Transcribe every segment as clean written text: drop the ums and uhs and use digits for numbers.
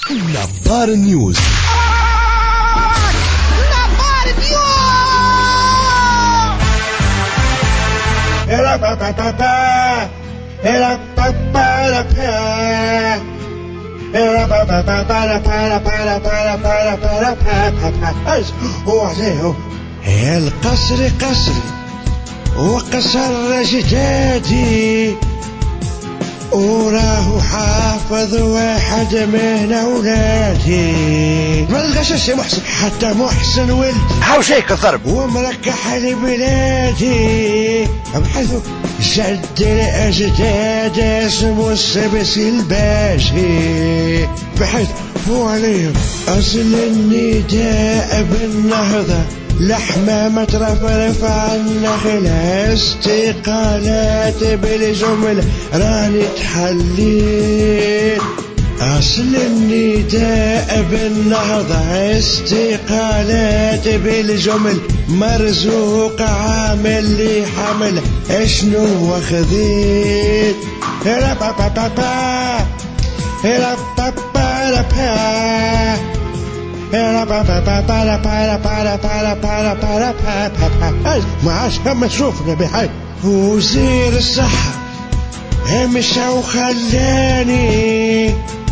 نبار نيوز. القصر قصري وقصر جدادي، وراه حافظ واحد من اولادي. ما لقاش الشي محسن، حتى محسن ولد حوشيك الضرب ومركح لبلادي، بحيث جد الاجداد اسمه السبس الباشي، بحيث هو عليهم اصل النداء بالنهضه لحمة ترفرف النخلة، استقالات بالجمل راني تحليت. أصل النداء بالنهضة استقالات بالجمل، مرزوق عامل لي حمل اشنو واخذيت. هلا بابا بابا هلا بابا بابا ما عادش هم شوفنا بحي. وزير الصحة مشى وخلاني،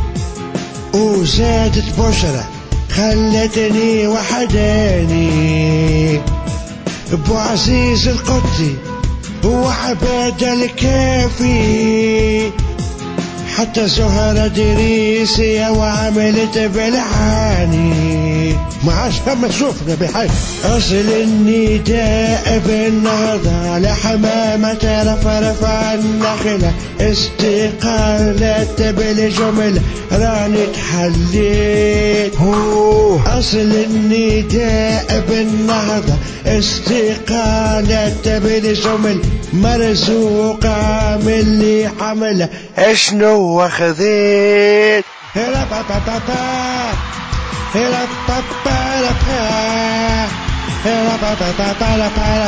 وزادت بشرة خلتني وحداني. ابو عزيز القدسي وعباد الكافي، حتى زهرة دريسي وعملت بالعاني. ما عادش هم شوفنا بحي. اصل النداء بالنهضة لحمامة رفرف النخلة، استقالت بالجمل راني تحليت. اصل النداء بالنهضة استقالت بالجمل، مرزوق عامل لي حملة اشنو واخذيت. هلا بابا بابا هلا بابا بابا هلا بابا بابا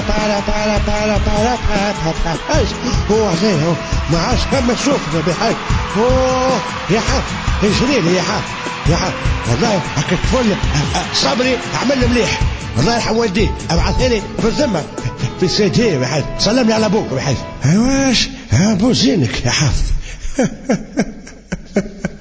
هو عليه ما عادش هم شوفنا بحي. اوه يا حاج اجريلي يا حاج يا حاج، والله هكا تفل صبري عمل مليح، الله يرحم والديه ابعثها لي في الذمه في سيدي بحي. سلم لي على ابوك بحي. واش ابو زينك يا حاف.